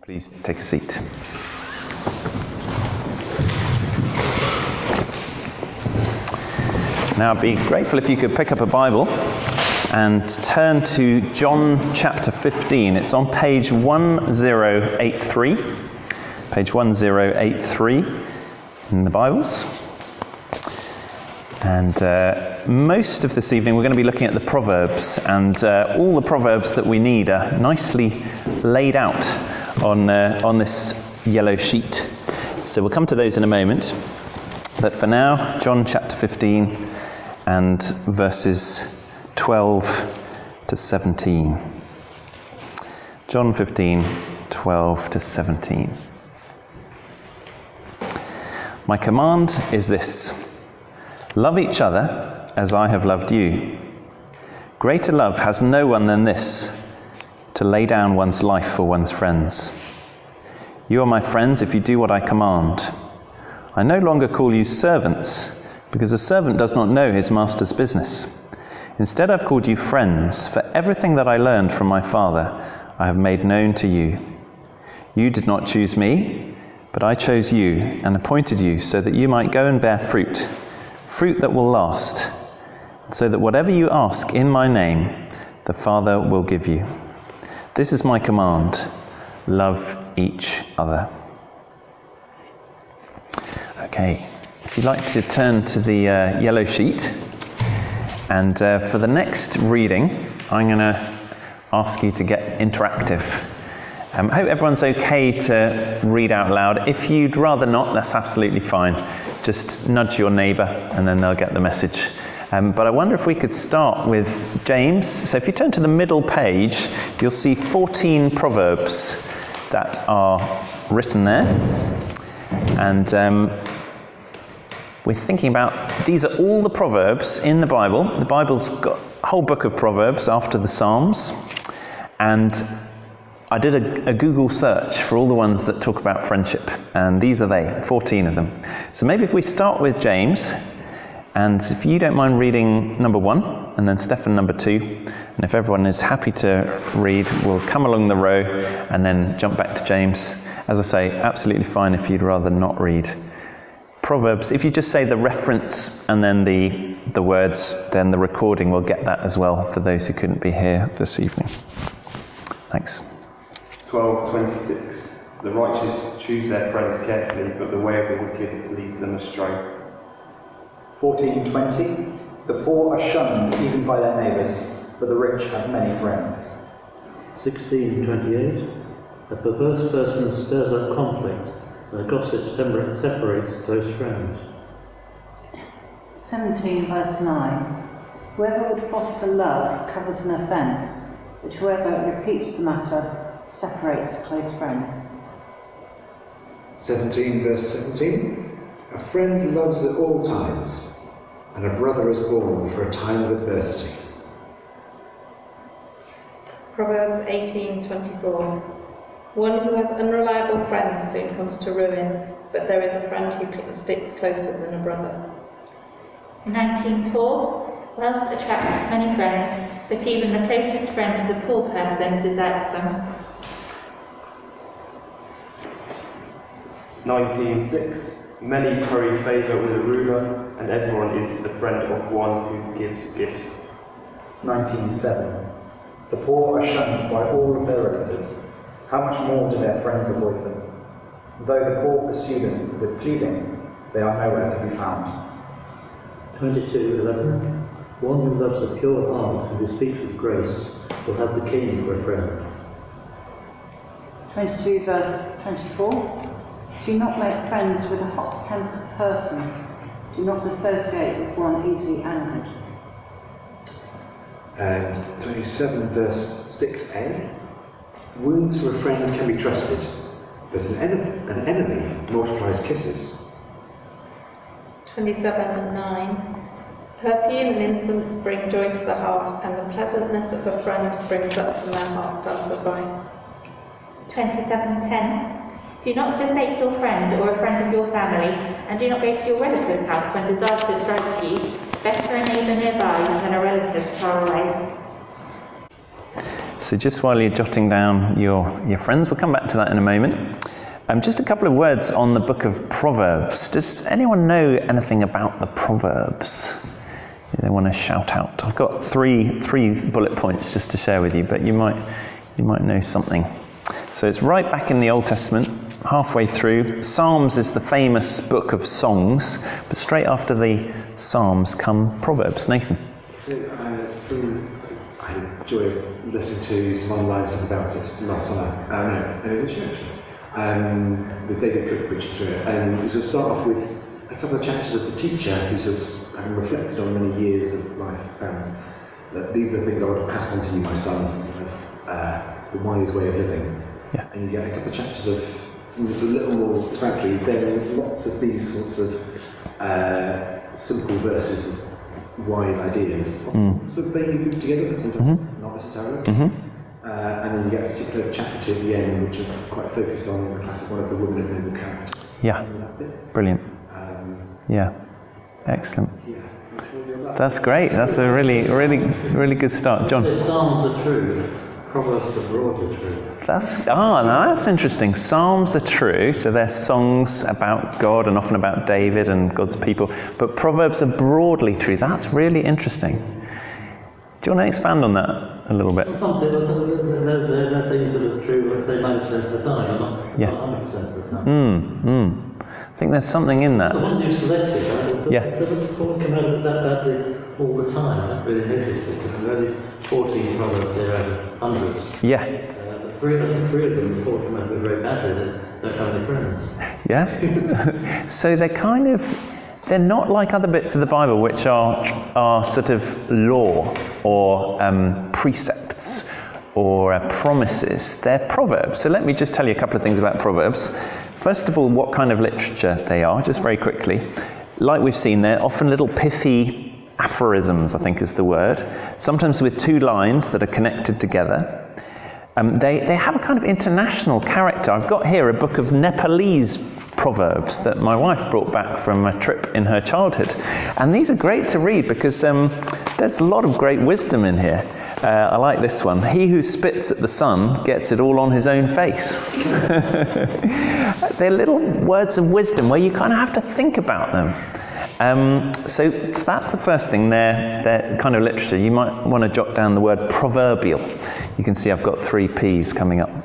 Please take a seat. Now, I'd be grateful if you could pick up a Bible and turn to John chapter 15. It's on page 1083. Page 1083 in the Bibles. And most of this evening we're going to be looking at the Proverbs, and all the Proverbs that we need are nicely laid out on this yellow sheet. So we'll come to those in a moment. But for now, John chapter 15 and verses 12 to 17. John 15, 12 to 17. My command is this: love each other as I have loved you. Greater love has no one than this, to lay down one's life for one's friends. You are my friends if you do what I command. I no longer call you servants, because a servant does not know his master's business. Instead, I've called you friends, for everything that I learned from my Father I have made known to you. You did not choose me, but I chose you and appointed you so that you might go and bear fruit, fruit that will last, so that whatever you ask in my name, the Father will give you. This is my command: love each other. Okay, if you'd like to turn to the yellow sheet, and for the next reading, I'm going to ask you to get interactive. I hope everyone's okay to read out loud. If you'd rather not, that's absolutely fine. Just nudge your neighbour and then they'll get the message. But I wonder if we could start with James. So if you turn to the middle page, you'll see 14 Proverbs that are written there. And we're thinking about, these are all the Proverbs in the Bible. The Bible's got a whole book of Proverbs after the Psalms. And I did a Google search for all the ones that talk about friendship. And these are they, 14 of them. So maybe if we start with James, and if you don't mind reading number 1, and then Stephen number 2, and if everyone is happy to read, we'll come along the row and then jump back to James. As I say, absolutely fine if you'd rather not read. Proverbs, if you just say the reference and then the words, then the recording will get that as well for those who couldn't be here this evening. Thanks. 12:26. The righteous choose their friends carefully, but the way of the wicked leads them astray. 14:20. The poor are shunned even by their neighbours, but the rich have many friends. 16:28. A perverse person stirs up conflict, and a gossip separates close friends. 17 verse 9. Whoever would foster love covers an offence, but whoever repeats the matter separates close friends. 17 verse 17. A friend loves at all times, and a brother is born for a time of adversity. Proverbs 18:24. One who has unreliable friends soon comes to ruin, but there is a friend who sticks closer than a brother. 19:4. Wealth attracts many friends, but even the closest friend of the poor person deserts them. 19:6. Many curry favour with a ruler, and everyone is the friend of one who gives gifts. 19:7. The poor are shunned by all of their relatives. How much more do their friends avoid them? Though the poor pursue them with pleading, they are nowhere to be found. 22:11. One who loves a pure heart and who speaks with grace will have the king for a friend. 22 verse 24. Do not make friends with a hot-tempered person. Do not associate with one easily angered. And 27 verse 6a. Wounds from a friend can be trusted, but an enemy multiplies kisses. 27:9. Perfume and incense bring joy to the heart, and the pleasantness of a friend springs up from their heartfelt advice. 27:10. Do not forsake your friend or a friend of your family, and do not go to your relative's house when disaster strikes you. Better a neighbour nearby than a relative far away. So just while you're jotting down your friends, we'll come back to that in a moment. Just a couple of words on the book of Proverbs. Does anyone know anything about the Proverbs? They want to shout out. I've got three bullet points just to share with you, but you might know something. So it's right back in the Old Testament, halfway through. Psalms is the famous book of songs, but straight after the Psalms come Proverbs. Nathan? I had the joy of listening to some online stuff about it last summer. In the church, with David Cook preaching through it. And we sort of start off with a couple of chapters of the teacher who sort of, having reflected on many years of life, found that these are the things I want to pass on to you, my son, the wise way of living. Yeah. And you get a couple of chapters of something that's a little more explanatory, then lots of these sorts of simple verses of wise ideas, sort of vaguely grouped together, but sometimes not necessarily. And then you get a particular chapter 2 at the end, which are quite focused on the classic one of the woman of noble character. Yeah, brilliant. Yeah, excellent. That's great. That's a really good start. John? The Psalms are true, Proverbs are broadly true. That's interesting. Psalms are true, so they're songs about God and often about David and God's people. But Proverbs are broadly true. That's really interesting. Do you want to expand on that a little bit? Some people, there are things that are true, let's say 90% of the time, not 100% of the time. I think there's something in that. The one you selected, doesn't come out of that all the time. I don't really notice it, because there are only 14 Proverbs here out of hundreds. Yeah. Three of them, 4 come out very badly, they don't have any friends. Yeah. So they're not like other bits of the Bible, which are sort of law or precepts or promises. They're proverbs. So let me just tell you a couple of things about Proverbs. First of all, what kind of literature they are, just very quickly. Like we've seen, they're often little pithy aphorisms, I think is the word, sometimes with 2 lines that are connected together. They have a kind of international character. I've got here a book of Nepalese proverbs that my wife brought back from a trip in her childhood. And these are great to read because there's a lot of great wisdom in here. I like this one. He who spits at the sun gets it all on his own face. They're little words of wisdom where you kind of have to think about them. So that's the first thing, their kind of literature. You might want to jot down the word proverbial. You can see I've got 3 P's coming up.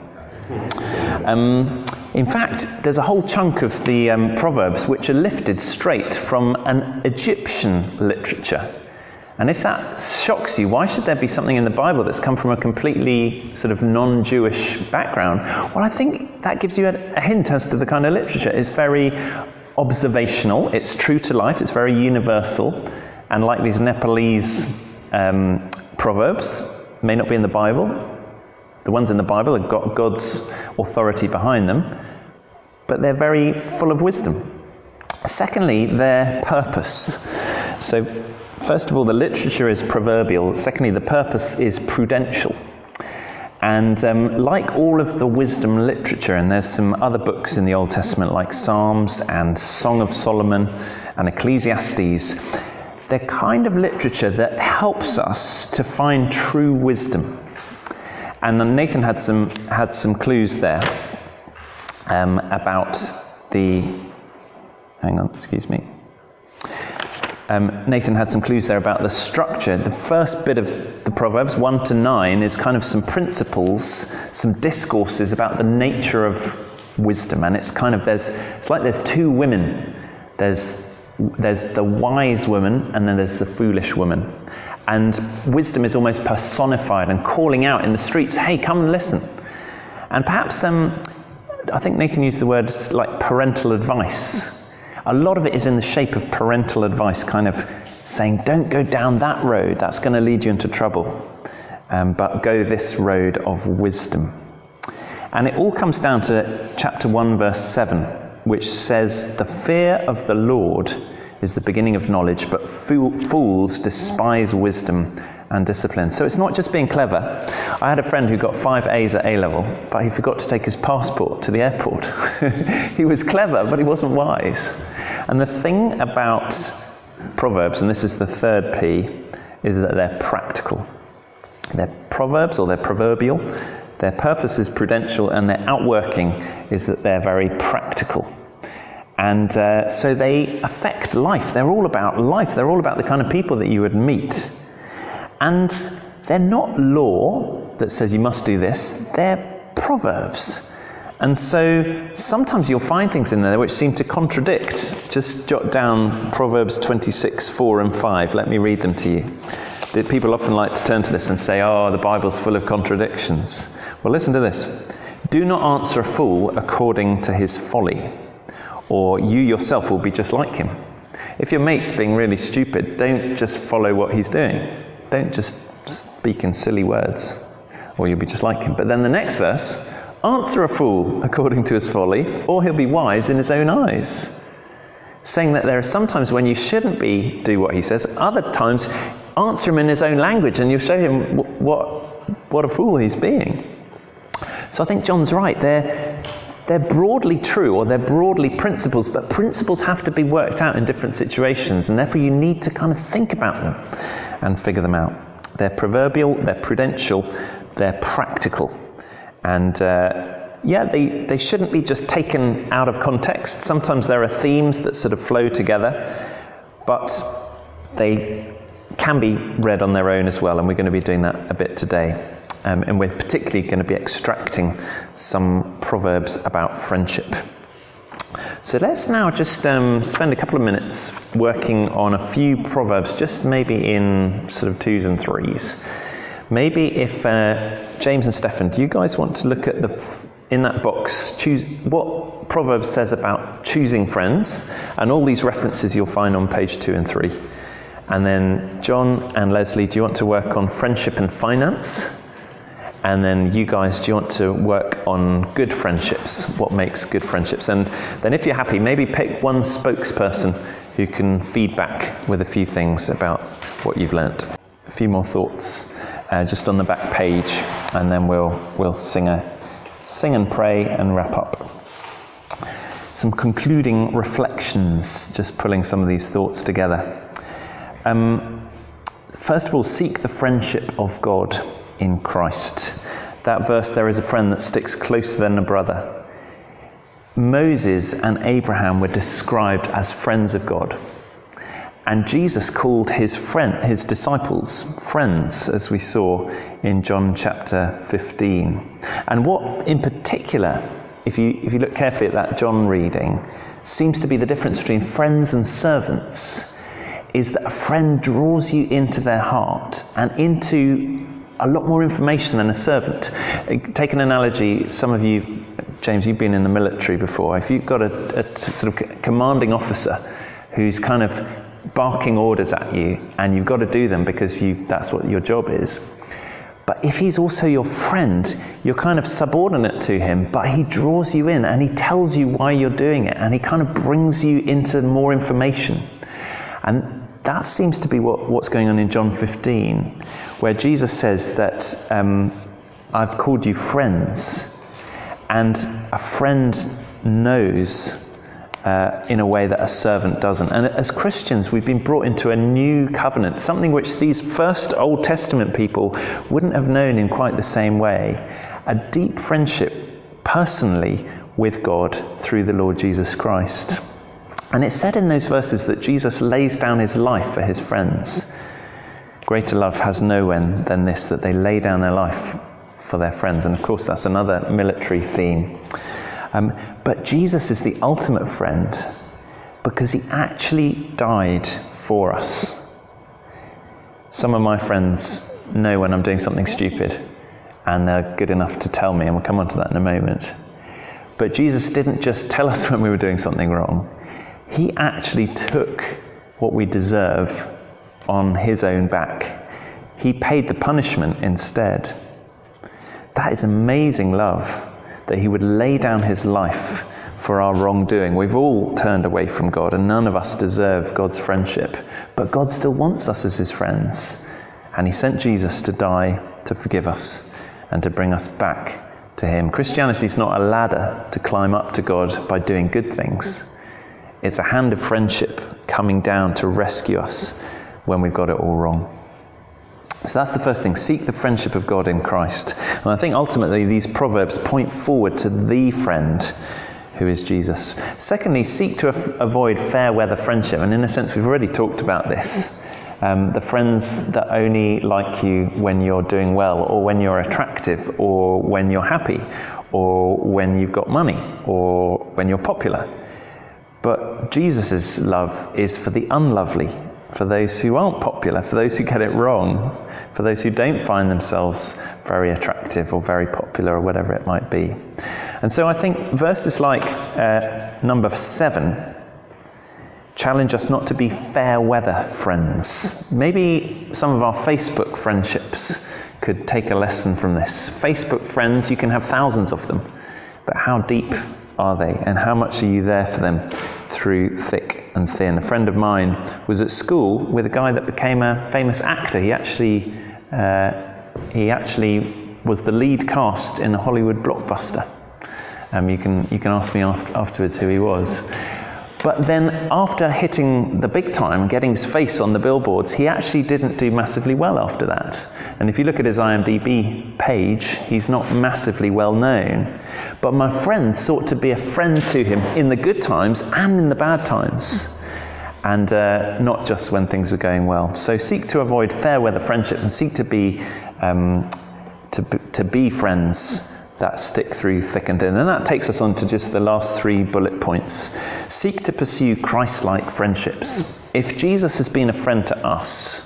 In fact, there's a whole chunk of the Proverbs which are lifted straight from an Egyptian literature. And if that shocks you, why should there be something in the Bible that's come from a completely sort of non-Jewish background? Well, I think that gives you a hint as to the kind of literature. It's very observational, it's true to life, it's very universal. And like these Nepalese proverbs, may not be in the Bible. The ones in the Bible have got God's authority behind them, but they're very full of wisdom. Secondly, their purpose. So, first of all, the literature is proverbial. Secondly, the purpose is prudential. And like all of the wisdom literature, and there's some other books in the Old Testament like Psalms and Song of Solomon and Ecclesiastes, they're kind of literature that helps us to find true wisdom. And then Nathan had some clues there about the... Hang on, excuse me. Nathan had some clues there about the structure. The first bit of the Proverbs, 1 to 9, is kind of some principles, some discourses about the nature of wisdom. And it's kind of, it's like there's 2 women. There's the wise woman and then there's the foolish woman. And wisdom is almost personified and calling out in the streets, hey, come and listen. And perhaps, I think Nathan used the word like parental advice. A lot of it is in the shape of parental advice, kind of saying, don't go down that road, that's going to lead you into trouble. But go this road of wisdom. And it all comes down to chapter 1, verse 7, which says, the fear of the Lord is the beginning of knowledge, but fools despise wisdom and discipline. So it's not just being clever. I had a friend who got 5 A's at A-level, but he forgot to take his passport to the airport. He was clever, but he wasn't wise. And the thing about Proverbs, and this is the 3rd P, is that they're practical. They're proverbs, or they're proverbial. Their purpose is prudential, and their outworking is that they're very practical. And so they affect life. They're all about life. They're all about the kind of people that you would meet. And they're not law that says you must do this. They're proverbs. And so sometimes you'll find things in there which seem to contradict. Just jot down Proverbs 26, 4 and 5. Let me read them to you. People often like to turn to this and say, the Bible's full of contradictions. Well, listen to this. Do not answer a fool according to his folly, or you yourself will be just like him. If your mate's being really stupid, don't just follow what he's doing. Don't just speak in silly words, or you'll be just like him. But then the next verse, answer a fool according to his folly, or he'll be wise in his own eyes. Saying that there are sometimes when you shouldn't do what he says, other times answer him in his own language and you'll show him what a fool he's being. So I think John's right. They're broadly true, or they're broadly principles, but principles have to be worked out in different situations, and therefore you need to kind of think about them and figure them out. They're proverbial, they're prudential, they're practical. And they shouldn't be just taken out of context. Sometimes there are themes that sort of flow together, but they can be read on their own as well, and we're going to be doing that a bit today. And we're particularly going to be extracting some proverbs about friendship. So let's now just spend a couple of minutes working on a few proverbs, just maybe in sort of 2s and 3s. Maybe if James and Stefan, do you guys want to look at in that box, choose what Proverbs says about choosing friends, and all these references you'll find on page 2 and 3. And then John and Leslie, do you want to work on friendship and finance? And then you guys, do you want to work on good friendships? What makes good friendships? And then if you're happy, maybe pick one spokesperson who can feed back with a few things about what you've learnt. A few more thoughts just on the back page, and then we'll sing and pray and wrap up. Some concluding reflections, just pulling some of these thoughts together. First of all, seek the friendship of God in Christ. That verse, there is a friend that sticks closer than a brother. Moses and Abraham were described as friends of God. And Jesus called his disciples friends, as we saw in John chapter 15. And what in particular, if you look carefully at that John reading, seems to be the difference between friends and servants, is that a friend draws you into their heart and into a lot more information than a servant. Take an analogy, some of you, James, you've been in the military before. If you've got a sort of commanding officer who's kind of barking orders at you, and you've got to do them because that's what your job is. But if he's also your friend, you're kind of subordinate to him, but he draws you in and he tells you why you're doing it, and he kind of brings you into more information. And that seems to be what's going on in John 15, where Jesus says that I've called you friends, and a friend knows in a way that a servant doesn't. And as Christians, we've been brought into a new covenant, something which these first Old Testament people wouldn't have known in quite the same way. A deep friendship, personally, with God through the Lord Jesus Christ. And it's said in those verses that Jesus lays down his life for his friends. Greater love has no one than this, that they lay down their life for their friends. And of course, that's another military theme. But Jesus is the ultimate friend because he actually died for us. Some of my friends know when I'm doing something stupid, and they're good enough to tell me, and we'll come on to that in a moment. But Jesus didn't just tell us when we were doing something wrong. He actually took what we deserve on his own back. He paid the punishment instead. That is amazing love, that he would lay down his life for our wrongdoing. We've all turned away from God, and none of us deserve God's friendship. But God still wants us as his friends. And he sent Jesus to die to forgive us and to bring us back to him. Christianity is not a ladder to climb up to God by doing good things. It's a hand of friendship coming down to rescue us when we've got it all wrong. So that's the first thing. Seek the friendship of God in Christ. And I think ultimately these proverbs point forward to the friend who is Jesus. Secondly, seek to avoid fair weather friendship. And in a sense, we've already talked about this. The friends that only like you when you're doing well, or when you're attractive, or when you're happy, or when you've got money, or when you're popular. But Jesus' love is for the unlovely, for those who aren't popular, for those who get it wrong, for those who don't find themselves very attractive or very popular or whatever it might be. And so I think verses like number 7 challenge us not to be fair weather friends. Maybe some of our Facebook friendships could take a lesson from this. Facebook friends, you can have thousands of them, but how deep are they, and how much are you there for them through thick and thin? A friend of mine was at school with a guy that became a famous actor. He actually was the lead cast in a Hollywood blockbuster. You can ask me afterwards who he was. But then after hitting the big time, getting his face on the billboards, he actually didn't do massively well after that. And if you look at his IMDb page, he's not massively well known. But my friend sought to be a friend to him in the good times and in the bad times. And not just when things were going well. So seek to avoid fair weather friendships and seek to be friends that stick through thick and thin. And that takes us on to just the last 3 bullet points. Seek to pursue Christ-like friendships. If Jesus has been a friend to us,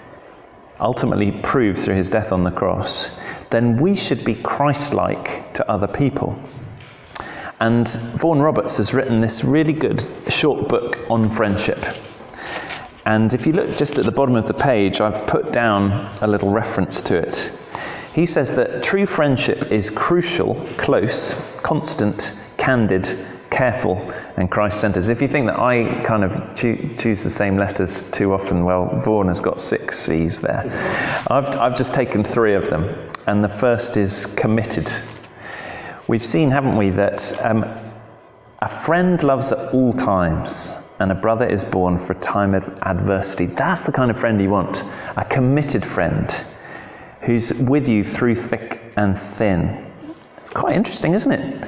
ultimately proved through his death on the cross, then we should be Christ-like to other people. And Vaughan Roberts has written this really good short book on friendship. And if you look just at the bottom of the page, I've put down a little reference to it. He says that true friendship is crucial, close, constant, candid, careful, and Christ-centered. If you think that I kind of choose the same letters too often, well, Vaughan has got 6 C's there. I've just taken 3 of them, and the first is committed. We've seen, haven't we, that a friend loves at all times, and a brother is born for a time of adversity. That's the kind of friend you want, a committed friend who's with you through thick and thin. It's quite interesting, isn't it?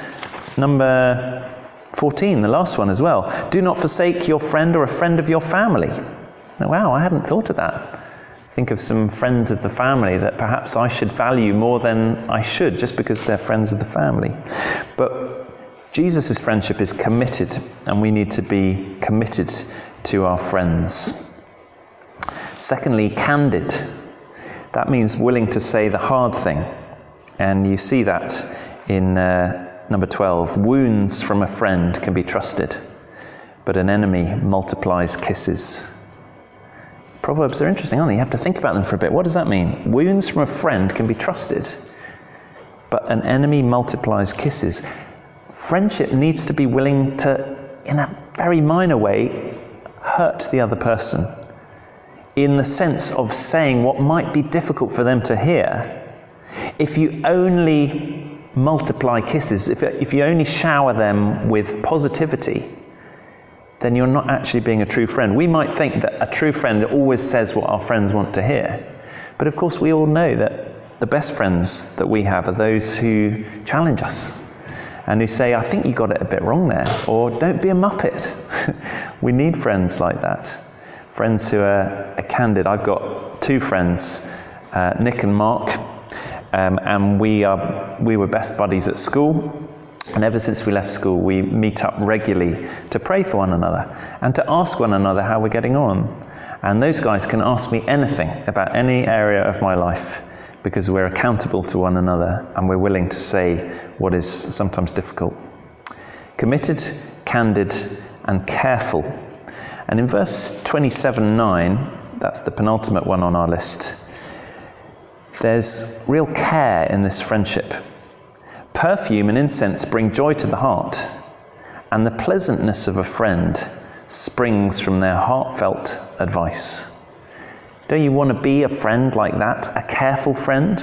Number 14, the last one as well. Do not forsake your friend or a friend of your family. Now, wow, I hadn't thought of that. Think of some friends of the family that perhaps I should value more than I should just because they're friends of the family. But Jesus' friendship is committed, and we need to be committed to our friends. Secondly, candid. That means willing to say the hard thing. And you see that in number 12. Wounds from a friend can be trusted, but an enemy multiplies kisses. Proverbs are interesting, aren't they? You have to think about them for a bit. What does that mean? Wounds from a friend can be trusted, but an enemy multiplies kisses. Friendship needs to be willing to, in a very minor way, hurt the other person, in the sense of saying what might be difficult for them to hear. If you only multiply kisses, if you only shower them with positivity, then you're not actually being a true friend. We might think that a true friend always says what our friends want to hear. But of course we all know that the best friends that we have are those who challenge us and who say, I think you got it a bit wrong there, or don't be a muppet. We need friends like that. Friends who are candid. I've got 2 friends, Nick and Mark, and we were best buddies at school. And ever since we left school, we meet up regularly to pray for one another and to ask one another how we're getting on. And those guys can ask me anything about any area of my life because we're accountable to one another and we're willing to say what is sometimes difficult. Committed, candid, and careful. And in verse 27:9, that's the penultimate one on our list, there's real care in this friendship. Perfume and incense bring joy to the heart, and the pleasantness of a friend springs from their heartfelt advice. Don't you want to be a friend like that? A careful friend?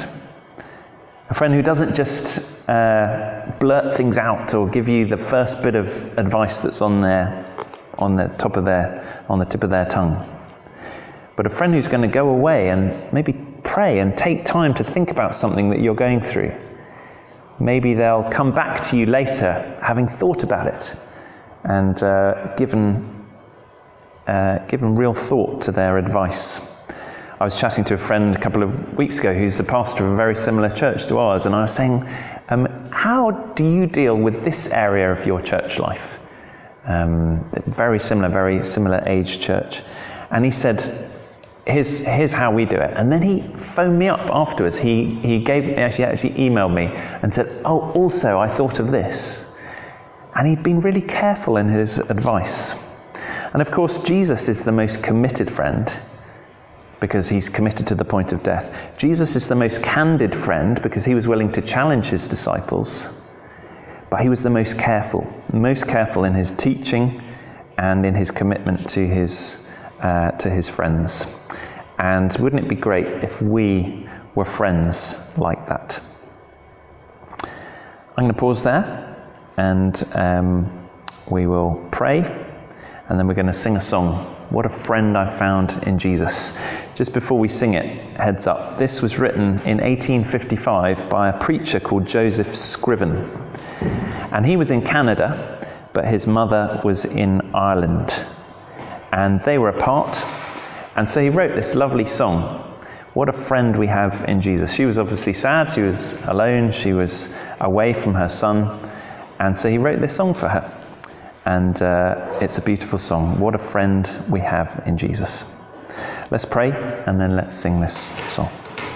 A friend who doesn't just blurt things out or give you the first bit of advice that's on the tip of their tongue. But a friend who's going to go away and maybe pray and take time to think about something that you're going through. Maybe they'll come back to you later, having thought about it and given real thought to their advice. I was chatting to a friend a couple of weeks ago who's the pastor of a very similar church to ours, and I was saying, how do you deal with this area of your church life? Very similar age church. And he said, here's how we do it. And then he phoned me up afterwards. He actually emailed me and said, oh, also I thought of this. And he'd been really careful in his advice. And of course, Jesus is the most committed friend, because he's committed to the point of death. Jesus is the most candid friend because he was willing to challenge his disciples, but he was the most careful in his teaching and in his commitment to his friends. And wouldn't it be great if we were friends like that? I'm going to pause there, and we will pray, and then we're going to sing a song. What a friend I found in Jesus. Just before we sing it, heads up, this was written in 1855 by a preacher called Joseph Scriven. And he was in Canada, but his mother was in Ireland. And they were apart. And so he wrote this lovely song, What a Friend We Have in Jesus. She was obviously sad, she was alone, she was away from her son. And so he wrote this song for her. And it's a beautiful song. What a friend we have in Jesus. Let's pray, and then let's sing this song.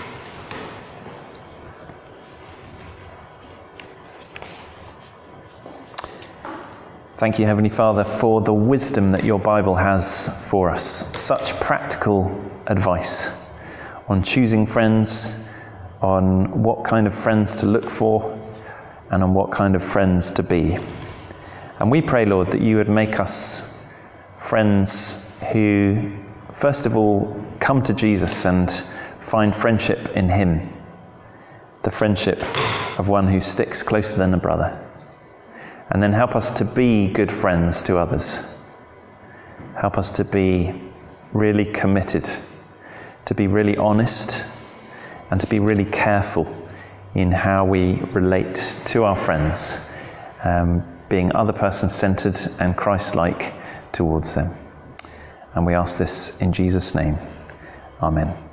Thank you, Heavenly Father, for the wisdom that your Bible has for us. Such practical advice on choosing friends, on what kind of friends to look for, and on what kind of friends to be. And we pray, Lord, that you would make us friends who, first of all, come to Jesus and find friendship in him. The friendship of one who sticks closer than a brother. And then help us to be good friends to others. Help us to be really committed, to be really honest, and to be really careful in how we relate to our friends, being other person-centered and Christ-like towards them. And we ask this in Jesus' name. Amen.